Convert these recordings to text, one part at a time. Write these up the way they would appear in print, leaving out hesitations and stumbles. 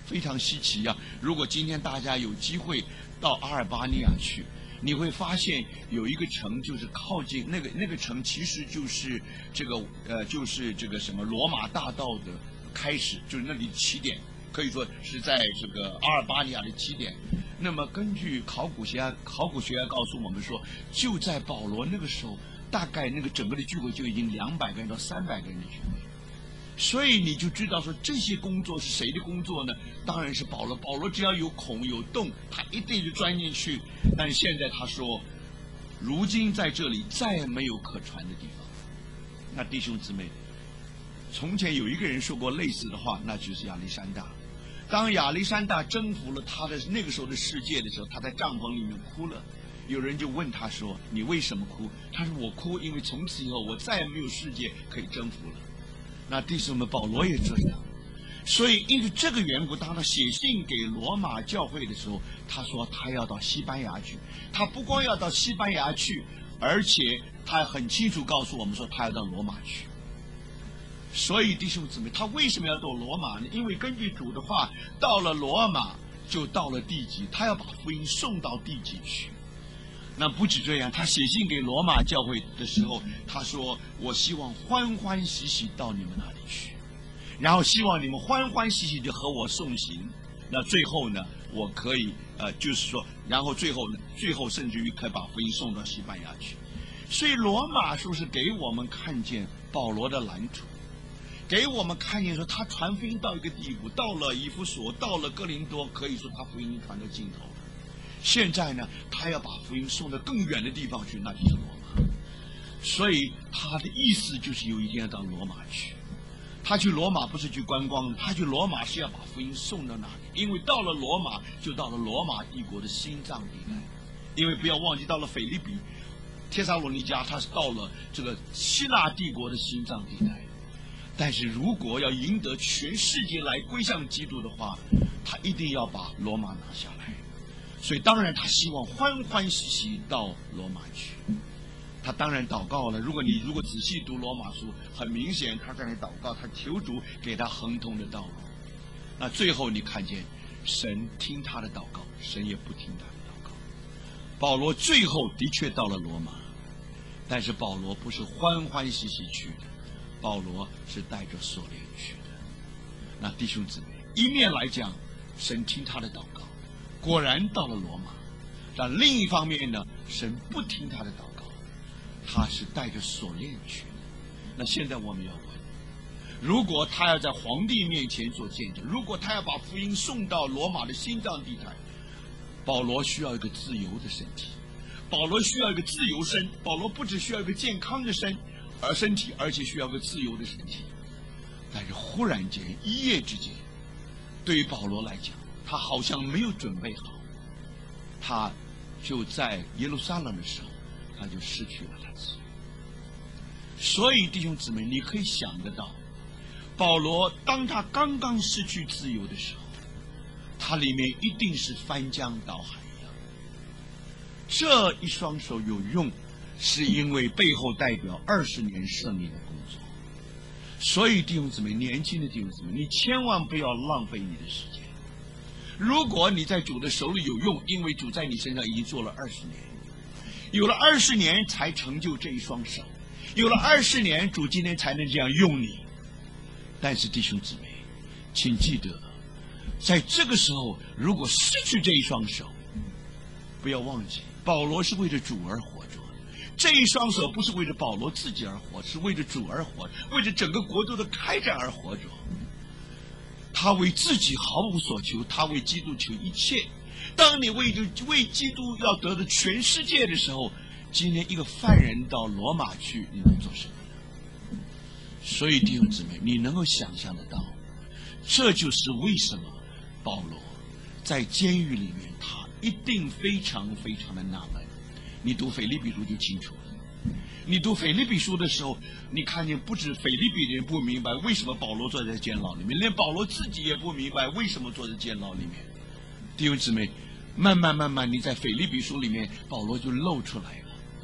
非常稀奇呀。如果今天大家有机会到阿尔巴尼亚去，你会发现有一个城，就是靠近那个城，其实就是就是这个什么罗马大道的开始，就是那里起点，可以说是在这个阿尔巴尼亚的起点。那么根据考古学家告诉我们说，就在保罗那个时候，大概那个整个的聚会就已经200个人到300个人的聚会。所以你就知道说，这些工作是谁的工作呢？当然是保罗。保罗只要有孔有洞，他一定就钻进去。但现在他说，如今在这里再没有可传的地方。那弟兄姊妹，从前有一个人说过类似的话，那就是亚历山大。当亚历山大征服了他的那个时候的世界的时候，他在帐篷里面哭了。有人就问他说：“你为什么哭？”他说：“我哭，因为从此以后我再也没有世界可以征服了。”那弟兄们，保罗也这样。所以因为这个缘故，当他写信给罗马教会的时候，他说他要到西班牙去。他不光要到西班牙去，而且他很清楚告诉我们说，他要到罗马去。所以弟兄姊妹，他为什么要到罗马呢？因为根据主的话，到了罗马就到了地极，他要把福音送到地极去。那不止这样，他写信给罗马教会的时候，他说：“我希望欢欢喜喜到你们那里去，然后希望你们欢欢喜喜地和我送行。那最后呢，我可以就是说，然后最后甚至于可以把福音送到西班牙去。所以罗马书是给我们看见保罗的蓝图，给我们看见说他传福音到一个地步，到了以弗所，到了哥林多，可以说他福音传到尽头。现在呢，他要把福音送到更远的地方去，那就是罗马。所以他的意思就是有一天要到罗马去。他去罗马不是去观光，他去罗马是要把福音送到那里，因为到了罗马就到了罗马帝国的心脏地带。因为不要忘记，到了腓立比、帖撒罗尼迦，他是到了这个希腊帝国的心脏地带。但是如果要赢得全世界来归向基督的话，他一定要把罗马拿下来。所以当然他希望欢欢喜喜到罗马去。他当然祷告了，如果仔细读罗马书，很明显他在那祷告，他求主给他亨通的道路。那最后你看见神听他的祷告，神也不听他的祷告。保罗最后的确到了罗马，但是保罗不是欢欢喜喜去的，保罗是带着锁链去的。那弟兄姊妹，一面来讲神听他的祷告，果然到了罗马，但另一方面呢，神不听他的祷告，他是带着锁链去的。那现在我们要问，如果他要在皇帝面前做见证，如果他要把福音送到罗马的心脏地带，保罗需要一个自由的身体，保罗需要一个自由身，保罗不只需要一个健康的身体，而且需要一个自由的身体。但是忽然间，一夜之间，对于保罗来讲，他好像没有准备好，他就在耶路撒冷的时候，他就失去了他自由。所以弟兄姊妹，你可以想得到，保罗当他刚刚失去自由的时候，他里面一定是翻江倒海一样。这一双手有用，是因为背后代表20年圣灵的工作。所以弟兄姊妹，年轻的弟兄姊妹，你千万不要浪费你的时间。如果你在主的手里有用，因为主在你身上已经做了20年，有了20年才成就这一双手，有了20年，主今天才能这样用你。但是弟兄姊妹，请记得，在这个时候，如果失去这一双手，不要忘记，保罗是为着主而活着。这一双手不是为着保罗自己而活，是为着主而活，为着整个国度的开展而活着。他为自己毫无所求，他为基督求一切。当你为基督要得的全世界的时候，今天一个犯人到罗马去，你能做什么呢？所以弟兄姊妹，你能够想象得到，这就是为什么保罗在监狱里面，他一定非常非常的纳闷。你读腓立比书就清楚了。你读腓立比书的时候，你看见不止腓立比人不明白为什么保罗坐在监牢里面，连保罗自己也不明白为什么坐在监牢里面。弟兄姊妹，慢慢你在腓立比书里面，保罗就露出来了。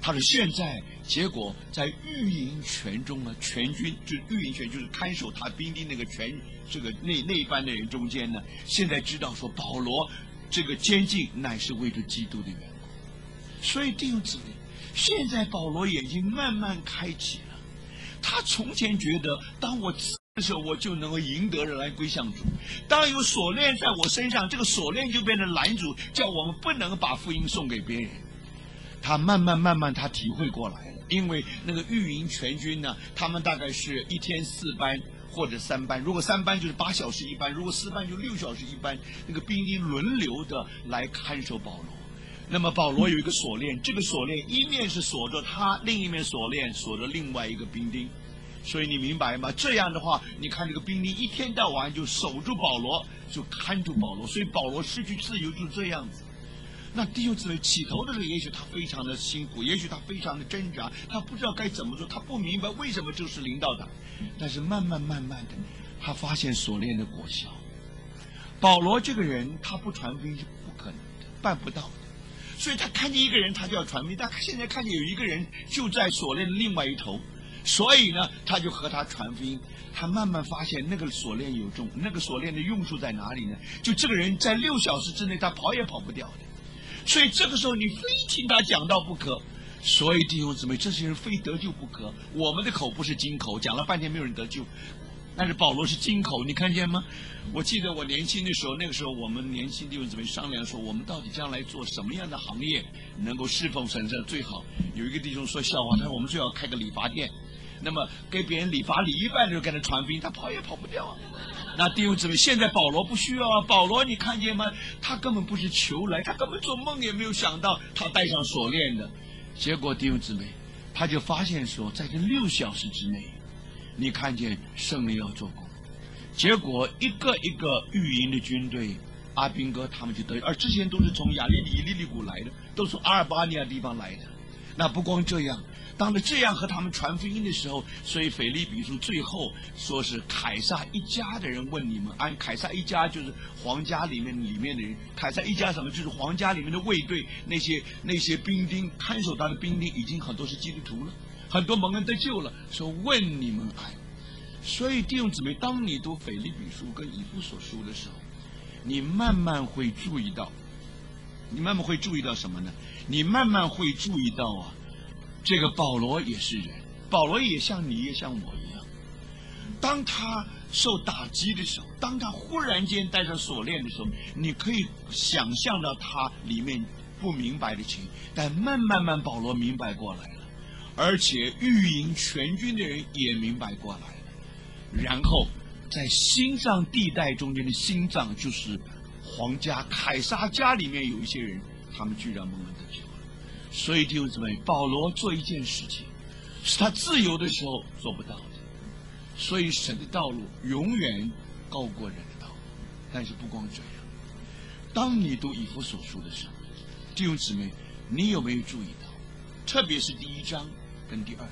他说现在结果在御营权中呢，全军就是御营权，就是看守他兵丁那个那一班的人中间呢，现在知道说保罗这个监禁乃是为着基督的缘故。所以弟兄姊妹，现在保罗眼睛慢慢开启了。他从前觉得当我的时候，我就能够赢得人来归向主。当有锁链在我身上，这个锁链就变成拦阻，叫我们不能把福音送给别人。他慢慢他体会过来了，因为那个御营全军呢，他们大概是一天4班或者3班，如果3班就是8小时一班，如果4班就6小时一班，那个兵丁轮流的来看守保罗。那么保罗有一个锁链，这个锁链一面是锁着他，另一面锁链锁着另外一个兵丁。所以你明白吗？这样的话，你看这个兵丁一天到晚就守住保罗，就看住保罗，所以保罗失去自由就是这样子。那弟兄姊妹，起头的时候也许他非常的辛苦，也许他非常的挣扎，他不知道该怎么做，他不明白为什么这是领导他。但是慢慢的，他发现锁链的果效。保罗这个人，他不传福音是不可能的，办不到的。所以他看见一个人，他就要传福音。但现在看见有一个人就在锁链的另外一头，所以呢，他就和他传福音。他慢慢发现那个锁链有用，那个锁链的用处在哪里呢？就这个人在6小时之内，他跑也跑不掉的。所以这个时候你非听他讲道不可。所以弟兄姊妹，这些人非得救不可。我们的口不是金口，讲了半天没有人得救，但是保罗是金口，你看见吗？我记得我年轻的时候，那个时候我们年轻弟兄姊妹商量说，我们到底将来做什么样的行业能够侍奉神最好。有一个弟兄说笑话，他说我们最好开个理发店，那么给别人理发理一半就跟他传福音，他跑也跑不掉啊。那弟兄姊妹，现在保罗不需要啊。保罗你看见吗？他根本不是求来，他根本做梦也没有想到他带上锁链的。结果弟兄姊妹，他就发现说，在这6小时之内，你看见圣灵要做工。结果一个一个御营的军队，阿兵哥他们就得，而之前都是从亚利里、利利谷来的，都从阿尔巴尼亚地方来的。那不光这样，当他这样和他们传福音的时候，所以腓立比书最后说是凯撒一家的人问你们安。凯撒一家就是皇家里面的人，凯撒一家什么？就是皇家里面的卫队，那些兵丁看守他的兵丁已经很多是基督徒了，很多蒙恩得救了，说问你们安。所以弟兄姊妹，当你读腓立比书跟以弗所书的时候，你慢慢会注意到什么呢？你慢慢会注意到啊，这个保罗也是人，保罗也像你也像我一样。当他受打击的时候，当他忽然间带上锁链的时候，你可以想象到他里面不明白的情，但慢慢保罗明白过来了，而且御营全军的人也明白过来了。然后在心脏地带中间的心脏，就是皇家凯撒家里面有一些人，他们居然蒙恩得救了。所以弟兄姊妹，保罗做一件事情是他自由的时候做不到的，所以神的道路永远高过人的道路。但是不光这样，当你读以弗所书的时候，弟兄姊妹，你有没有注意到，特别是第1章跟第2章，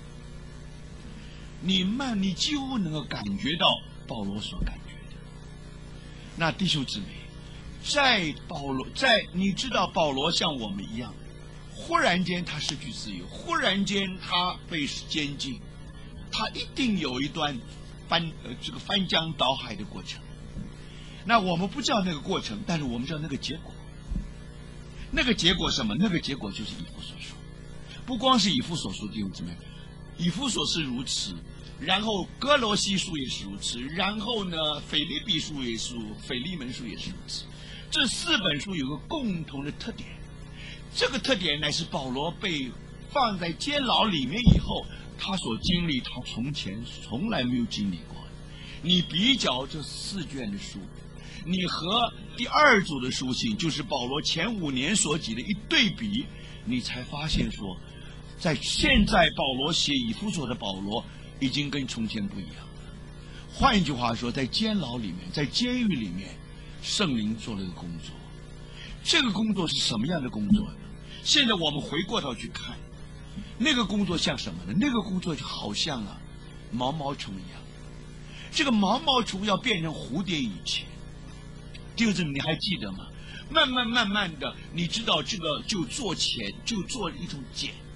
你几乎能够感觉到保罗所感觉的。那弟兄姊妹，你知道保罗像我们一样，忽然间他失去自由，忽然间他被监禁，他一定有一段翻江倒海的过程。那我们不知道那个过程，但是我们知道那个结果。那个结果什么？那个结果就是以弗所书。不光是以弗所书，弟兄姊妹，以弗所是如此，然后哥罗西书也是如此，然后呢，腓立比书也是，腓利门书也是如此。这4本书有个共同的特点，这个特点乃是保罗被放在监牢里面以后，他所经历，他从前从来没有经历过。你比较这4卷的书，你和第2组的书信，就是保罗前5年所记的一对比，你才发现说，在现在保罗写以弗所的保罗已经跟从前不一样了。换一句话说，在监牢里面，在监狱里面，圣灵做了一个工作。这个工作是什么样的工作呢？现在我们回过头去看，那个工作像什么呢？那个工作就好像毛毛虫一样。这个毛毛虫要变成蝴蝶以前，弟兄姊妹，你还记得吗？慢慢的，你知道这个就做一种茧，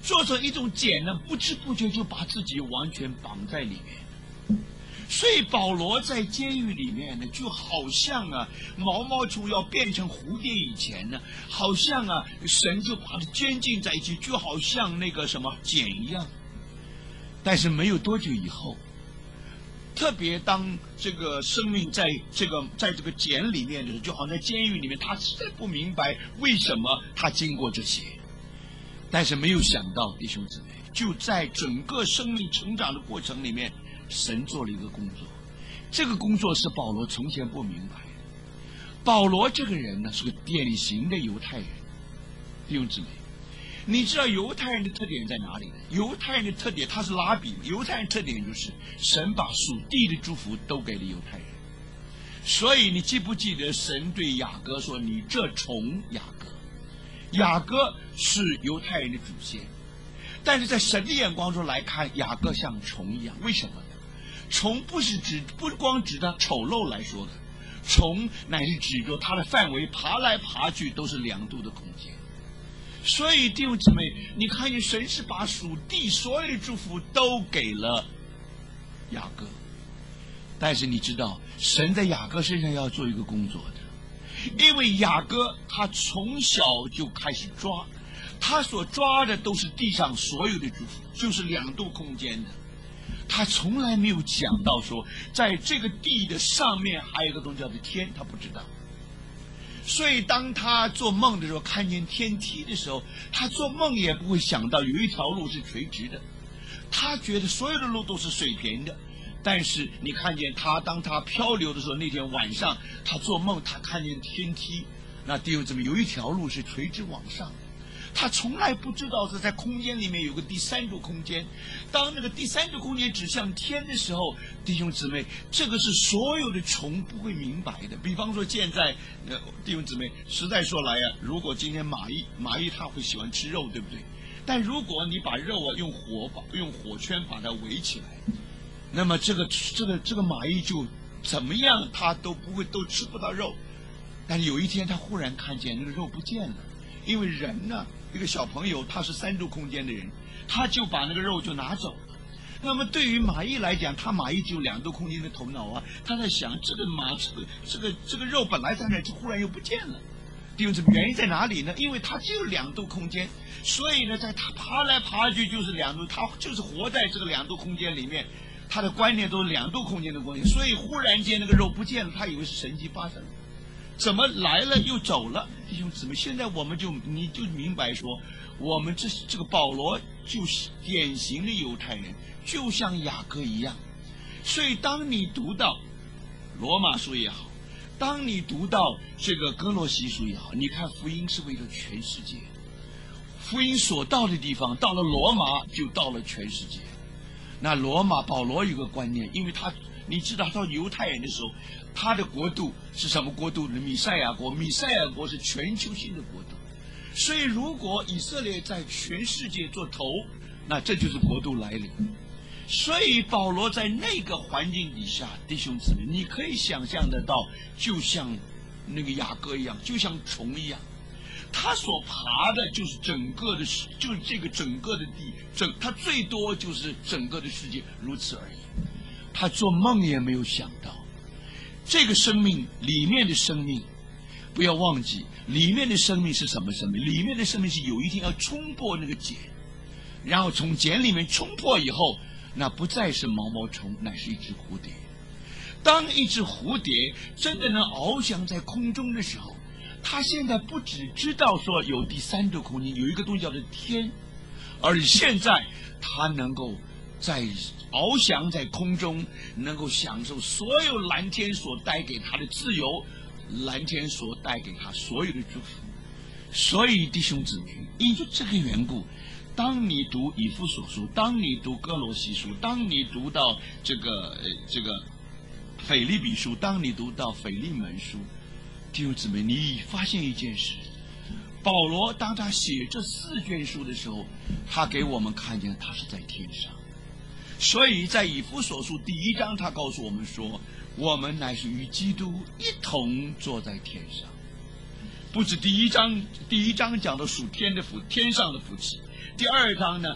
做成一种茧呢，不知不觉就把自己完全绑在里面。所以保罗在监狱里面呢，就好像毛毛虫要变成蝴蝶以前呢，好像神就把它圈禁在一起，就好像那个什么茧一样。但是没有多久以后，特别当这个生命在这个茧里面的时候，就好像在监狱里面，他实在不明白为什么他经过这些。但是没有想到，弟兄姊妹，就在整个生命成长的过程里面，神做了一个工作。这个工作是保罗从前不明白的。保罗这个人呢，是个典型的犹太人。弟兄姊妹，你知道犹太人的特点在哪里呢？犹太人的特点，他是拉比。犹太人特点就是神把属地的祝福都给了犹太人。所以你记不记得神对雅各说：“你这虫雅各。”雅各是犹太人的祖先，但是在神的眼光中来看，雅各像虫一样。为什么呢？虫不光指它丑陋来说的，虫乃是指着它的范围爬来爬去都是2度的空间。所以弟兄姊妹，你看见神是把属地所有的祝福都给了雅各，但是你知道神在雅各身上要做一个工作的。因为雅各他从小就开始抓，他所抓的都是地上所有的祝福，就是2度空间的。他从来没有讲到说，在这个地的上面还有一个东西叫做天，他不知道。所以当他做梦的时候，看见天梯的时候，他做梦也不会想到有一条路是垂直的，他觉得所有的路都是水平的。但是你看见他，当他漂流的时候，那天晚上他做梦，他看见天梯，那弟兄姊妹，有一条路是垂直往上。他从来不知道是在空间里面有个第3度空间。当那个第3度空间指向天的时候，弟兄姊妹，这个是所有的虫不会明白的。比方说现在弟兄姊妹，实在说来如果今天马邑他会喜欢吃肉，对不对？但如果你把肉用火圈把它围起来，那么这个马邑就怎么样他都吃不到肉。但是有一天他忽然看见那个肉不见了，因为人呢，一个小朋友他是3度空间的人，他就把那个肉就拿走了。那么对于马邑来讲，马邑只有2度空间的头脑他在想这个肉本来在那，忽然又不见了。弟兄姊妹，原因在哪里呢？因为它只有2度空间，所以呢，在他爬来爬去就是2度，他就是活在这个2度空间里面。他的观念都是2度空间的观念，所以忽然间那个肉不见了，他以为是神迹发生了，怎么来了又走了？弟兄姊妹，现在你就明白说，我们这个保罗就是典型的犹太人，就像雅各一样。所以当你读到罗马书也好，当你读到这个哥罗西书也好，你看福音是为了全世界，福音所到的地方，到了罗马就到了全世界。那保罗有个观念，因为你知道到犹太人的时候，他的国度是什么国度呢？弥赛亚国是全球性的国度。所以如果以色列在全世界做头，那这就是国度来临。所以保罗在那个环境底下，弟兄姊妹，你可以想象得到，就像那个雅各一样，就像虫一样，他所爬的就是就是这个整个的他最多就是整个的世界，如此而已。他做梦也没有想到，这个生命里面的生命，不要忘记，里面的生命是什么生命？里面的生命是有一天要冲破那个茧，然后从茧里面冲破以后，那不再是毛毛虫，乃是一只蝴蝶。当一只蝴蝶真的能翱翔在空中的时候，他现在不只知道说有第3度空间，有一个东西叫做天，而现在他能够在翱翔在空中，能够享受所有蓝天所带给他的自由，蓝天所带给他所有的祝福。所以弟兄姊妹，因着这个缘故，当你读以弗所书，当你读哥罗西书，当你读到这个腓立比书，当你读到腓利门书，弟兄姊妹，你发现一件事，保罗当他写这4卷书的时候，他给我们看见他是在天上。所以在以弗所书第1章，他告诉我们说，我们乃是与基督一同坐在天上。不止第一章讲的属天的福，天上的福气， 第2章呢，